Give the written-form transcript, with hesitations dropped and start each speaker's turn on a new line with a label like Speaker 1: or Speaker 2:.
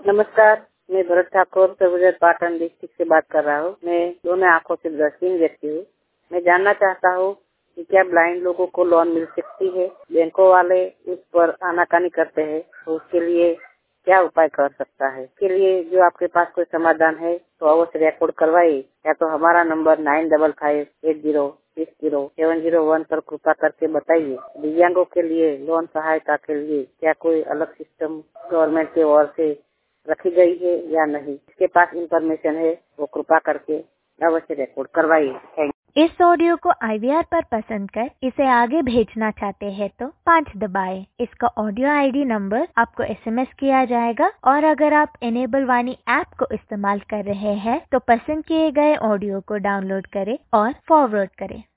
Speaker 1: नमस्कार, मैं भरत ठाकुर सरगुजर पाटन डिस्ट्रिक्ट से बात कर रहा हूँ। मैं दोनों आँखों से दृष्टिहीन व्यक्ति हूँ। मैं जानना चाहता हूँ कि क्या ब्लाइंड लोगों को लोन मिल सकती है। बैंकों वाले उस पर आनाकानी करते हैं, तो उसके लिए क्या उपाय कर सकता है। इसके लिए जो आपके पास कोई समाधान है तो अवश्य रिकॉर्ड करवाइए, या तो हमारा नंबर 9558060701 पर कृपा करके बताइए। दिव्यांगों के लिए लोन सहायता के लिए क्या कोई अलग सिस्टम गवर्नमेंट की ओर से रखी गई है या नहीं। इसके पास इंफॉर्मेशन है वो कृपा करके अवश्य रिकॉर्ड करवाइए। Thank you.
Speaker 2: इस ऑडियो को IVR पर पसंद कर इसे आगे भेजना चाहते हैं तो 5 दबाएं। इसका ऑडियो ID नंबर आपको SMS किया जाएगा, और अगर आप इनेबल वाणी ऐप को इस्तेमाल कर रहे हैं तो पसंद किए गए ऑडियो को डाउनलोड करें और फॉरवर्ड करें।